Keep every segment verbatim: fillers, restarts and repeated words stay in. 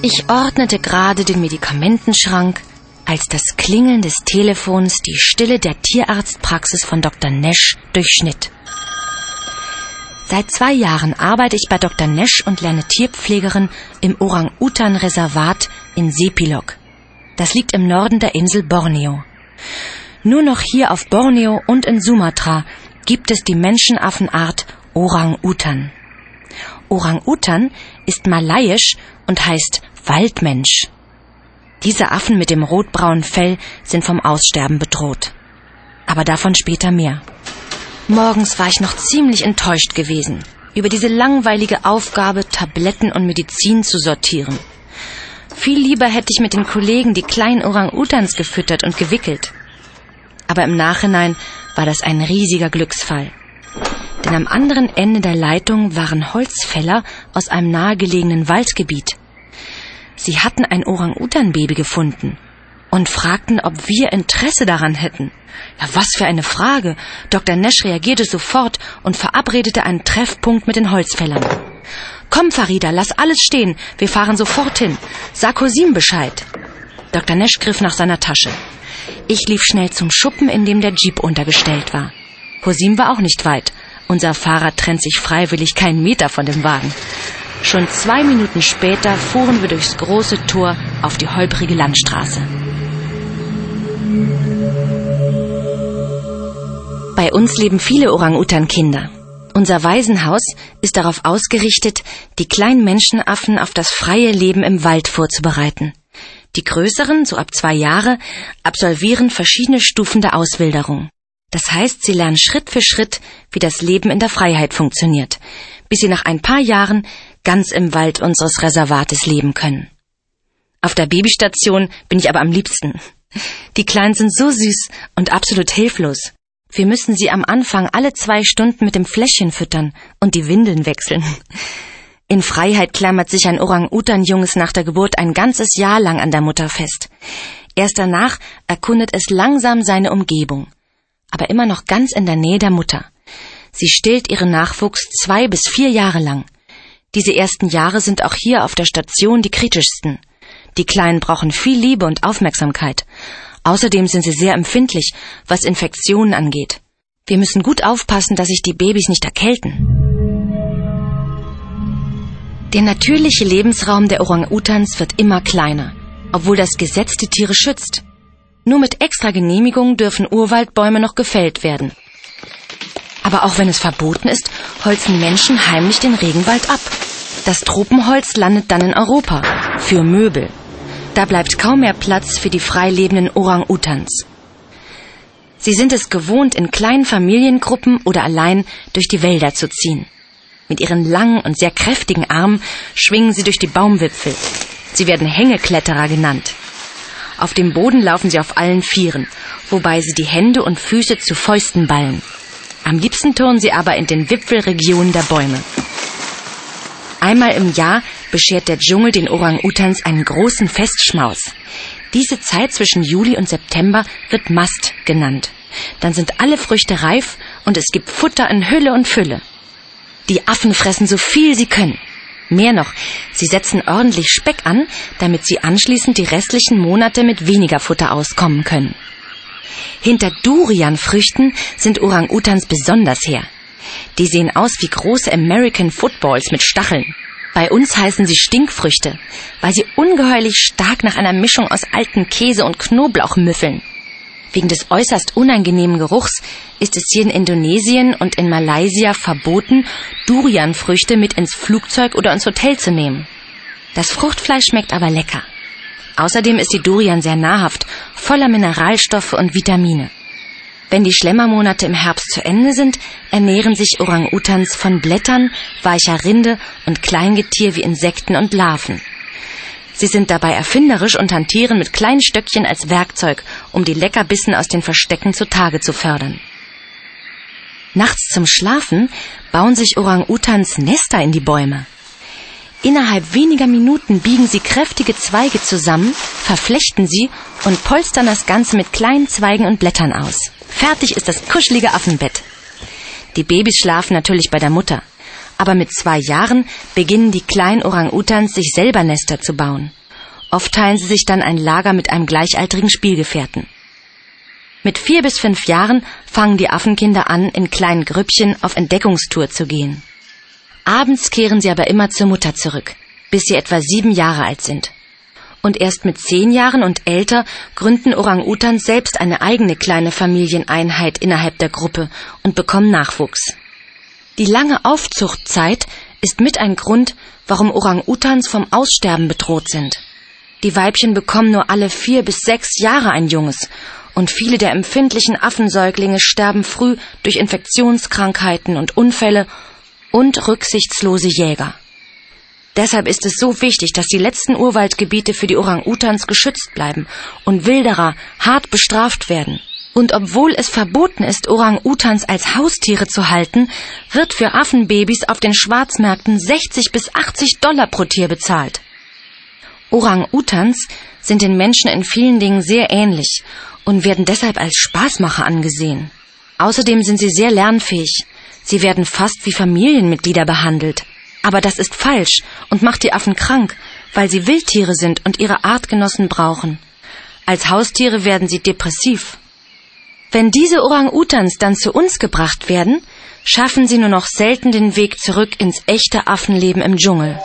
Ich ordnete gerade den Medikamentenschrank, als das Klingeln des Telefons die Stille der Tierarztpraxis von Doktor Nesch durchschnitt. Seit zwei Jahren arbeite ich bei Doktor Nesch und lerne Tierpflegerin im Orang-Utan-Reservat in Sepilok. Das liegt im Norden der Insel Borneo. Nur noch hier auf Borneo und in Sumatra gibt es die Menschenaffenart Orang-Utan. Orang-Utan ist malayisch und heißt Waldmensch. Diese Affen mit dem rotbraunen Fell sind vom Aussterben bedroht. Aber davon später mehr. Morgens war ich noch ziemlich enttäuscht gewesen über diese langweilige Aufgabe, Tabletten und Medizin zu sortieren. Viel lieber hätte ich mit den Kollegen die kleinen Orang-Utans gefüttert und gewickelt. Aber im Nachhinein war das ein riesiger Glücksfall. Denn am anderen Ende der Leitung waren Holzfäller aus einem nahegelegenen Waldgebiet. Sie hatten ein Orang-Utan-Baby gefunden und fragten, ob wir Interesse daran hätten. Ja, was für eine Frage! Doktor Nesch reagierte sofort und verabredete einen Treffpunkt mit den Holzfällern. »Komm, Farida, lass alles stehen. Wir fahren sofort hin. Sag Hosim Bescheid.« Doktor Nesch griff nach seiner Tasche. Ich lief schnell zum Schuppen, in dem der Jeep untergestellt war. Hosim war auch nicht weit. Unser Fahrer trennt sich freiwillig keinen Meter von dem Wagen. Schon zwei Minuten später fuhren wir durchs große Tor auf die holprige Landstraße. Bei uns leben viele Orang-Utan-Kinder. Unser Waisenhaus ist darauf ausgerichtet, die kleinen Menschenaffen auf das freie Leben im Wald vorzubereiten. Die größeren, so ab zwei Jahre, absolvieren verschiedene Stufen der Auswilderung. Das heißt, sie lernen Schritt für Schritt, wie das Leben in der Freiheit funktioniert, bis sie nach ein paar Jahren ganz im Wald unseres Reservates leben können. Auf der Babystation bin ich aber am liebsten. Die Kleinen sind so süß und absolut hilflos. Wir müssen sie am Anfang alle zwei Stunden mit dem Fläschchen füttern und die Windeln wechseln. In Freiheit klammert sich ein Orang-Utan-Junges nach der Geburt ein ganzes Jahr lang an der Mutter fest. Erst danach erkundet es langsam seine Umgebung, aber immer noch ganz in der Nähe der Mutter. Sie stillt ihren Nachwuchs zwei bis vier Jahre lang. Diese ersten Jahre sind auch hier auf der Station die kritischsten. Die Kleinen brauchen viel Liebe und Aufmerksamkeit. Außerdem sind sie sehr empfindlich, was Infektionen angeht. Wir müssen gut aufpassen, dass sich die Babys nicht erkälten. Der natürliche Lebensraum der Orang-Utans wird immer kleiner, obwohl das Gesetz die Tiere schützt. Nur mit extra Genehmigung dürfen Urwaldbäume noch gefällt werden. Aber auch wenn es verboten ist, holzen Menschen heimlich den Regenwald ab. Das Tropenholz landet dann in Europa, für Möbel. Da bleibt kaum mehr Platz für die frei lebenden Orang-Utans. Sie sind es gewohnt, in kleinen Familiengruppen oder allein durch die Wälder zu ziehen. Mit ihren langen und sehr kräftigen Armen schwingen sie durch die Baumwipfel. Sie werden Hängekletterer genannt. Auf dem Boden laufen sie auf allen Vieren, wobei sie die Hände und Füße zu Fäusten ballen. Am liebsten turnen sie aber in den Wipfelregionen der Bäume. Einmal im Jahr beschert der Dschungel den Orang-Utans einen großen Festschmaus. Diese Zeit zwischen Juli und September wird Mast genannt. Dann sind alle Früchte reif und es gibt Futter in Hülle und Fülle. Die Affen fressen so viel sie können. Mehr noch, sie setzen ordentlich Speck an, damit sie anschließend die restlichen Monate mit weniger Futter auskommen können. Hinter Durianfrüchten sind Orang-Utans besonders her. Die sehen aus wie große American Footballs mit Stacheln. Bei uns heißen sie Stinkfrüchte, weil sie ungeheuerlich stark nach einer Mischung aus altem Käse und Knoblauch müffeln. Wegen des äußerst unangenehmen Geruchs ist es hier in Indonesien und in Malaysia verboten, Durianfrüchte mit ins Flugzeug oder ins Hotel zu nehmen. Das Fruchtfleisch schmeckt aber lecker. Außerdem ist die Durian sehr nahrhaft, voller Mineralstoffe und Vitamine. Wenn die Schlemmermonate im Herbst zu Ende sind, ernähren sich Orang-Utans von Blättern, weicher Rinde und Kleingetier wie Insekten und Larven. Sie sind dabei erfinderisch und hantieren mit kleinen Stöckchen als Werkzeug, um die Leckerbissen aus den Verstecken zutage zu fördern. Nachts zum Schlafen bauen sich Orang-Utans Nester in die Bäume. Innerhalb weniger Minuten biegen sie kräftige Zweige zusammen, verflechten sie und polstern das Ganze mit kleinen Zweigen und Blättern aus. Fertig ist das kuschelige Affenbett. Die Babys schlafen natürlich bei der Mutter. Aber mit zwei Jahren beginnen die kleinen Orang-Utans sich selber Nester zu bauen. Oft teilen sie sich dann ein Lager mit einem gleichaltrigen Spielgefährten. Mit vier bis fünf Jahren fangen die Affenkinder an, in kleinen Grüppchen auf Entdeckungstour zu gehen. Abends kehren sie aber immer zur Mutter zurück, bis sie etwa sieben Jahre alt sind. Und erst mit zehn Jahren und älter gründen Orang-Utans selbst eine eigene kleine Familieneinheit innerhalb der Gruppe und bekommen Nachwuchs. Die lange Aufzuchtzeit ist mit ein Grund, warum Orang-Utans vom Aussterben bedroht sind. Die Weibchen bekommen nur alle vier bis sechs Jahre ein Junges und viele der empfindlichen Affensäuglinge sterben früh durch Infektionskrankheiten und Unfälle und rücksichtslose Jäger. Deshalb ist es so wichtig, dass die letzten Urwaldgebiete für die Orang-Utans geschützt bleiben und Wilderer hart bestraft werden. Und obwohl es verboten ist, Orang-Utans als Haustiere zu halten, wird für Affenbabys auf den Schwarzmärkten sechzig bis achtzig Dollar pro Tier bezahlt. Orang-Utans sind den Menschen in vielen Dingen sehr ähnlich und werden deshalb als Spaßmacher angesehen. Außerdem sind sie sehr lernfähig. Sie werden fast wie Familienmitglieder behandelt. Aber das ist falsch und macht die Affen krank, weil sie Wildtiere sind und ihre Artgenossen brauchen. Als Haustiere werden sie depressiv. Wenn diese Orang-Utans dann zu uns gebracht werden, schaffen sie nur noch selten den Weg zurück ins echte Affenleben im Dschungel.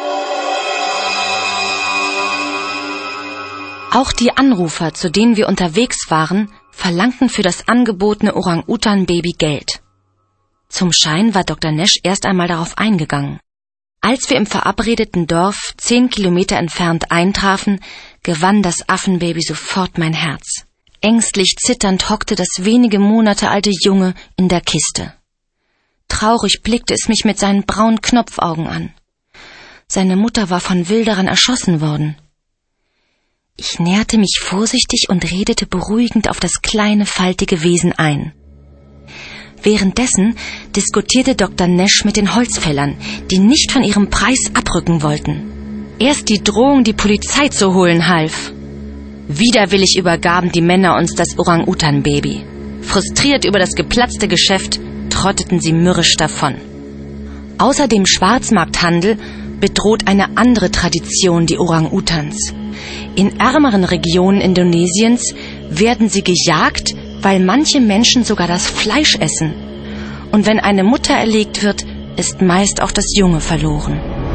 Auch die Anrufer, zu denen wir unterwegs waren, verlangten für das angebotene Orang-Utan-Baby Geld. Zum Schein war Doktor Nesch erst einmal darauf eingegangen. Als wir im verabredeten Dorf zehn Kilometer entfernt eintrafen, gewann das Affenbaby sofort mein Herz. Ängstlich zitternd hockte das wenige Monate alte Junge in der Kiste. Traurig blickte es mich mit seinen braunen Knopfaugen an. Seine Mutter war von Wilderern erschossen worden. Ich näherte mich vorsichtig und redete beruhigend auf das kleine, faltige Wesen ein. Währenddessen diskutierte Doktor Nesch mit den Holzfällern, die nicht von ihrem Preis abrücken wollten. Erst die Drohung, die Polizei zu holen, half. Widerwillig übergaben die Männer uns das Orang-Utan-Baby. Frustriert über das geplatzte Geschäft, trotteten sie mürrisch davon. Außer dem Schwarzmarkthandel bedroht eine andere Tradition die Orang-Utans. In ärmeren Regionen Indonesiens werden sie gejagt, weil manche Menschen sogar das Fleisch essen. Und wenn eine Mutter erlegt wird, ist meist auch das Junge verloren.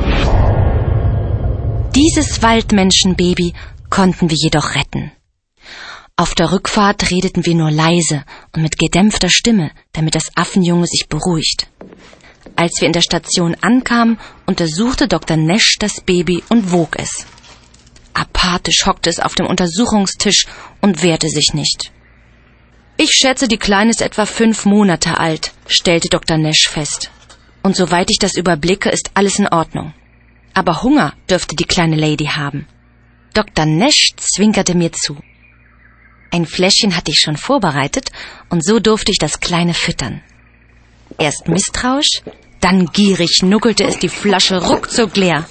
Dieses Waldmenschenbaby konnten wir jedoch retten. Auf der Rückfahrt redeten wir nur leise und mit gedämpfter Stimme, damit das Affenjunge sich beruhigt. Als wir in der Station ankamen, untersuchte Doktor Nesch das Baby und wog es. Apathisch hockte es auf dem Untersuchungstisch und wehrte sich nicht. Ich schätze, die Kleine ist etwa fünf Monate alt, stellte Doktor Nesch fest. Und soweit ich das überblicke, ist alles in Ordnung. Aber Hunger dürfte die kleine Lady haben. Doktor Nesch zwinkerte mir zu. Ein Fläschchen hatte ich schon vorbereitet und so durfte ich das Kleine füttern. Erst misstrauisch, dann gierig nuckelte es die Flasche ruckzuck leer.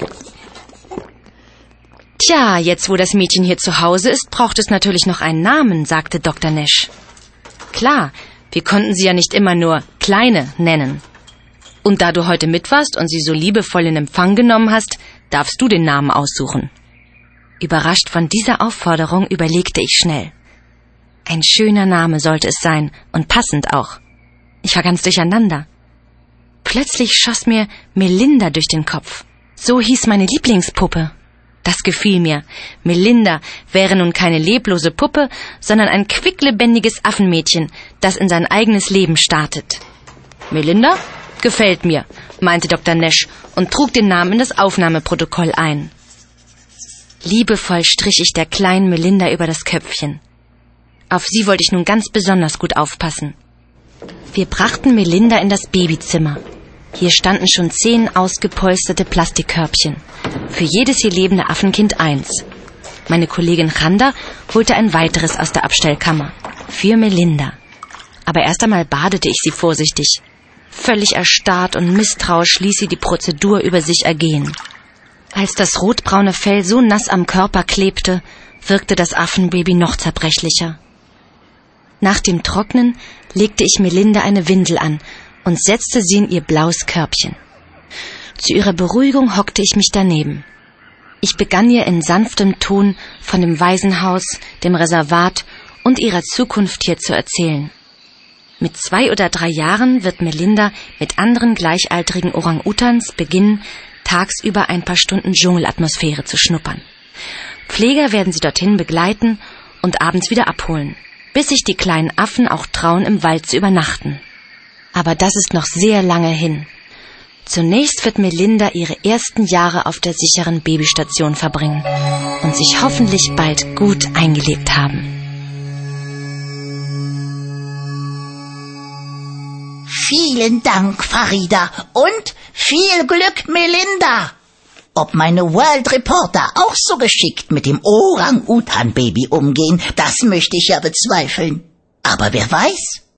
Tja, jetzt wo das Mädchen hier zu Hause ist, braucht es natürlich noch einen Namen, sagte Doktor Nesch. Klar, wir konnten sie ja nicht immer nur Kleine nennen. Und da du heute mit warst und sie so liebevoll in Empfang genommen hast, darfst du den Namen aussuchen. Überrascht von dieser Aufforderung überlegte ich schnell. Ein schöner Name sollte es sein und passend auch. Ich war ganz durcheinander. Plötzlich schoss mir Melinda durch den Kopf. So hieß meine Lieblingspuppe. Das gefiel mir. Melinda wäre nun keine leblose Puppe, sondern ein quicklebendiges Affenmädchen, das in sein eigenes Leben startet. Melinda? Gefällt mir, meinte Doktor Nesch und trug den Namen in das Aufnahmeprotokoll ein. Liebevoll strich ich der kleinen Melinda über das Köpfchen. Auf sie wollte ich nun ganz besonders gut aufpassen. Wir brachten Melinda in das Babyzimmer. Hier standen schon zehn ausgepolsterte Plastikkörbchen. Für jedes hier lebende Affenkind eins. Meine Kollegin Chanda holte ein weiteres aus der Abstellkammer. Für Melinda. Aber erst einmal badete ich sie vorsichtig. Völlig erstarrt und misstrauisch ließ sie die Prozedur über sich ergehen. Als das rotbraune Fell so nass am Körper klebte, wirkte das Affenbaby noch zerbrechlicher. Nach dem Trocknen legte ich Melinda eine Windel an und setzte sie in ihr blaues Körbchen. Zu ihrer Beruhigung hockte ich mich daneben. Ich begann ihr in sanftem Ton von dem Waisenhaus, dem Reservat und ihrer Zukunft hier zu erzählen. Mit zwei oder drei Jahren wird Melinda mit anderen gleichaltrigen Orang-Utans beginnen, tagsüber ein paar Stunden Dschungelatmosphäre zu schnuppern. Pfleger werden sie dorthin begleiten und abends wieder abholen, bis sich die kleinen Affen auch trauen, im Wald zu übernachten. Aber das ist noch sehr lange hin. Zunächst wird Melinda ihre ersten Jahre auf der sicheren Babystation verbringen und sich hoffentlich bald gut eingelebt haben. Vielen Dank, Farida, und viel Glück, Melinda. Ob meine World Reporter auch so geschickt mit dem Orang-Utan-Baby umgehen, das möchte ich ja bezweifeln. Aber wer weiß?